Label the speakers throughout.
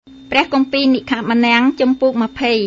Speaker 1: ព្រះគម្ពីរនិខមណាំងជំពូក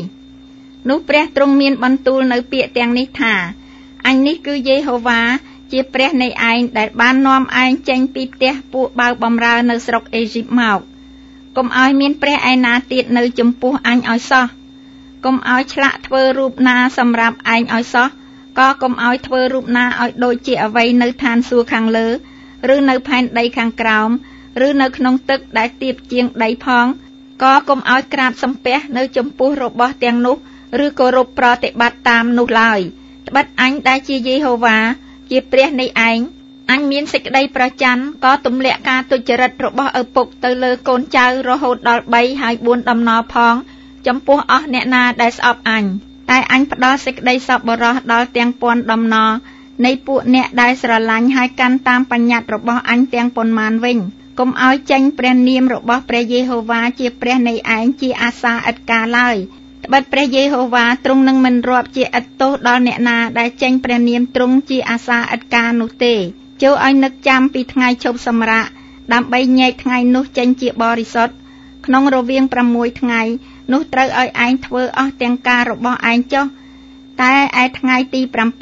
Speaker 1: 20នោះព្រះទ្រង់មានបន្ទូលនៅពាក្យទាំងនេះថាអញនេះគឺយេហូវ៉ាជាព្រះនៃឯងដែលបាននាំឯងចេញពីផ្ទះពួកបាវបម្រើនៅស្រុកអេស៊ីបមកកុំឲ្យមានព្រះឯណាទៀតនៅចំពោះអញឲ្យសោះកុំឲ្យឆ្លាក់ធ្វើរូបណាសម្រាប់ឯងឲ្យសោះក៏កុំឲ្យធ្វើរូបណាឲ្យដូចជាអ្វីនៅឋានសួគ៌ខាងលើឬនៅផែនដីខាងក្រោមឬនៅក្នុងទឹកដែលទាបជាងដីផងក៏កុំឲ្យក្រាបសំពះនៅចំពោះរបស់ទាំងនោះឬគោរពប្រតិបត្តិតាមនោះឡើយត្បិតអញដែលជាយេហូវ៉ាជាព្រះនៃឯងអញមានសេចក្តីប្រច័ណ្ឌក៏ទម្លាក់ការទុច្ចរិតរបស់ឪពុកទៅលើកូនចៅរហូតដល់3ហើយ4ដំណរផងចំពោះអស់អ្នកណាដែលស្អប់អញតែអញផ្ដល់សេចក្តីសប្បុរសដល់ទាំងពាន់ដំណរនៃពួកអ្នកដែលស្រឡាញ់ហើយកាន់តាមបញ្ញត្តិរបស់អញទាំងប៉ុន្មានវិញកុំឲ្យចេញព្រះនាមរបស់ព្រះយេហូវ៉ាជាព្រះនៃឯងជាអាសាឥតការឡើយត្បិតព្រះយេហូវ៉ាទ្រង់នឹងមិនរាប់ជាឥតទោសដល់អ្នកណាដែលចេញព្រះនាមទ្រង់ជាអាសាឥតការនោះទេចូលឲ្យនឹកចាំពីថ្ងៃឈប់សម្រាកដើម្បីញែកថ្ងៃនោះចេញជាបរិសុទ្ធក្នុងរវាង6ថ្ងៃនោះត្រូវឲ្យឯងធ្វើអស់ទាំងការរបស់ឯងចុះតែឯថ្ងៃទី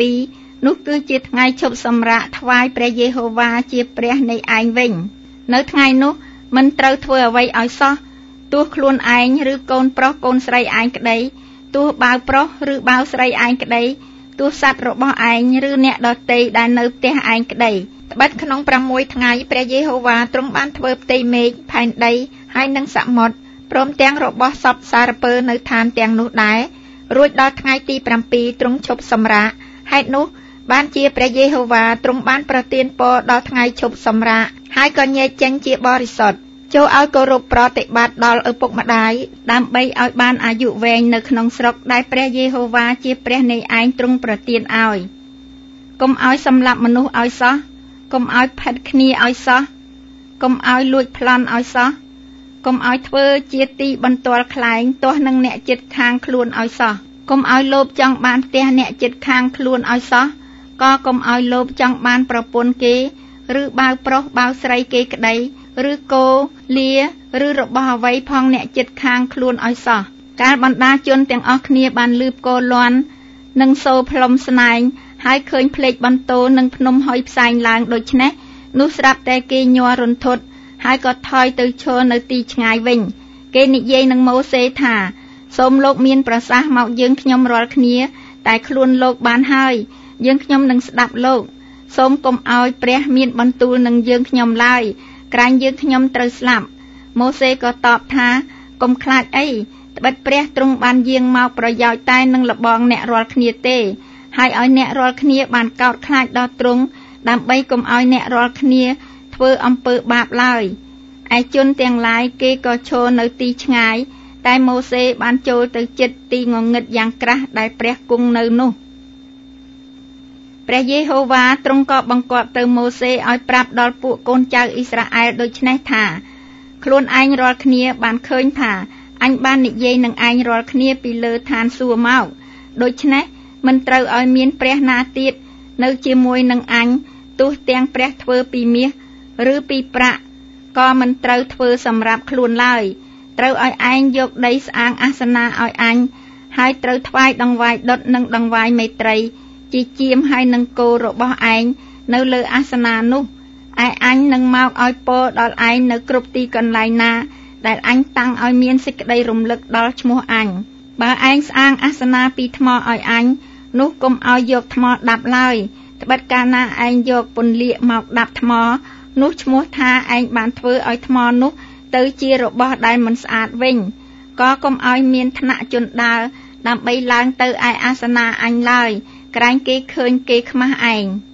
Speaker 1: 7នោះគឺជាថ្ងៃឈប់សម្រាកថ្វាយព្រះយេហូវ៉ាជាព្រះនៃឯងវិញនៅថ្ងៃនោះមិនត្រូវធ្វើអ្វីឲ្យសោះទោះខ្លួនឯងឬកូនប្រុសកូនស្រីឯងក្តីទោះបាវប្រុសឬបាវស្រីឯងក្តីទោះសត្វរបស់ឯងឬអ្នកដទៃដែលនៅផ្ទះឯងក្តីត្បិតក្នុង6ថ្ងៃព្រះយេហូវ៉ាទ្រង់បានធ្វើផ្ទៃមេឃផែនដីហើយនិងសមុទ្រព្រមទាំងរបស់សពសារពើនៅឋានទាំងនោះដែររួចដល់ថ្ងៃទី7ទ្រង់ឈប់សម្រាកហេតុនោះបានជាព្រះយេហូវ៉ាទ្រង់បានប្រទានពរដល់ថ្ងៃឈប់សម្រាកហើយក៏ញែកចេញជាបរិសុទ្ធចូលឲ្យគោរពប្រតិបត្តិដល់ឪពុកម្ដាយដើម្បីឲ្យបានអាយុវែងនៅក្នុងស្រុកដែលព្រះយេហូវ៉ាជាព្រះនៃឯងទ្រង់ប្រទានឲ្យកុំឲ្យសម្លាប់មនុស្សឲ្យសោះកុំឲ្យផិតគ្នាឲ្យសោះកុំឲ្យលួចប្លន់ឲ្យសោះកុំឲ្យធ្វើជាទីបន្ទាល់ខ្លែងទាស់នឹងអ្នកជិតខាងខ្លួនឲ្យសោះកុំឲ្យលោភចង់បានផ្ទះអ្នកជិតខាងខ្លួនឲ្យសោះក៏កុំឲ្យលោភចង់បានប្រពន្ធគេឬបាវប្រុសបាវស្រីគេក្តីឬគោលាឬរបស់អ្វីផងអ្នកជិតខាងខ្លួនឲ្យសោះកាលបណ្ដាជនទាំងអស់គ្នាបានលឺផ្គរលាន់និងសូរផ្លុំស្នែងហើយឃើញភ្លេចបន្ទោនិងភ្នំហុយផ្សែងឡើងដូច្នេះនោះស្រាប់តែគេញ័ររន្ធត់ហើយក៏ថយទៅឈរនៅទីឆ្ងាយវិញគេនិយាយនឹងម៉ូសេថាសូមលោកមានប្រសាសន៍មកយើងខ្ញុំរាល់គ្នាតែខ្លួនលោកបានហើយយើងខ្ញុំនឹងស្ដាប់លោកសូមកុំឲ្យព្រះមានបន្ទូលនឹងយើងខ្ញុំឡើយក្រែងយើងខ្ញុំត្រូវស្លាប់ម៉ូសេក៏តបថាកុំខ្លាចអីត្បិតព្រះទ្រង់បានយាងមកប្រយោជន៍តែនឹងលបងអ្នករាល់គ្នាទេហើយឲ្យអ្នករាល់គ្នាបានកោតខ្លាចដល់ទ្រង់ដើម្បីកុំឲ្យអ្នករាល់គ្នាធ្វើអំពើបាបឡើយឯជនទាំងឡាយគេក៏ឈរនៅទីឆ្ងាយតែម៉ូសេបានចូលទៅជិតទីងងឹតយ៉ាងក្រាស់ដែលព្រះគង់នៅនោះព្រះយេហូវ៉ាទ្រង់ក៏បង្គាប់ទៅម៉ូសេឲ្យប្រាប់ដល់ពួកកូនចៅអ៊ីស្រាអែលដូច្នេះថាខ្លួនឯងរាល់គ្នាបានឃើញថាអញបាននិយាយនឹងឯងរាល់គ្នាពីលើឋានសួគ៌មកដូច្នេះមិនត្រូវឲ្យមានព្រះណាទៀតនៅជាមួយនឹងអញទោះទាំងព្រះធ្វើពីមាសឬពីប្រាក់ក៏មិនត្រូវធ្វើសម្រាប់ខ្លួនឡើយត្រូវឲ្យឯងយកដីស្អាងអាសនាឲ្យអញហើយត្រូវថ្វាយដង្វាយដុតនិងដង្វាយមេត្រីជាជាមហើយនឹងគោរបស់ឯងនៅលើអាសនានោះឯអញនឹងមកឲ្យពរដល់ឯងនៅគ្រប់ទីកន្លែងណាដែលអញតាំងឲ្យមានសេចក្តីរំលឹកដល់ឈ្មោះអញបើឯងស្អាងអាសនាពីថ្មឲ្យអញនោះកុំឲ្យយកថ្មដាប់ឡើយត្បិតកាលណាឯងយកពន្លាកមកដាប់ថ្មនោះឈ្មោះថាឯងបានធ្វើឲ្យថ្មនោះទៅជារបស់ដែលមិនស្អាតវិញក៏កុំឲ្យមានថ្នាក់ជណ្ដើរដើម្បីឡើងទៅឯអាសនាអញឡើយក្រែងគេឃើញគេខ្មាស់ឯង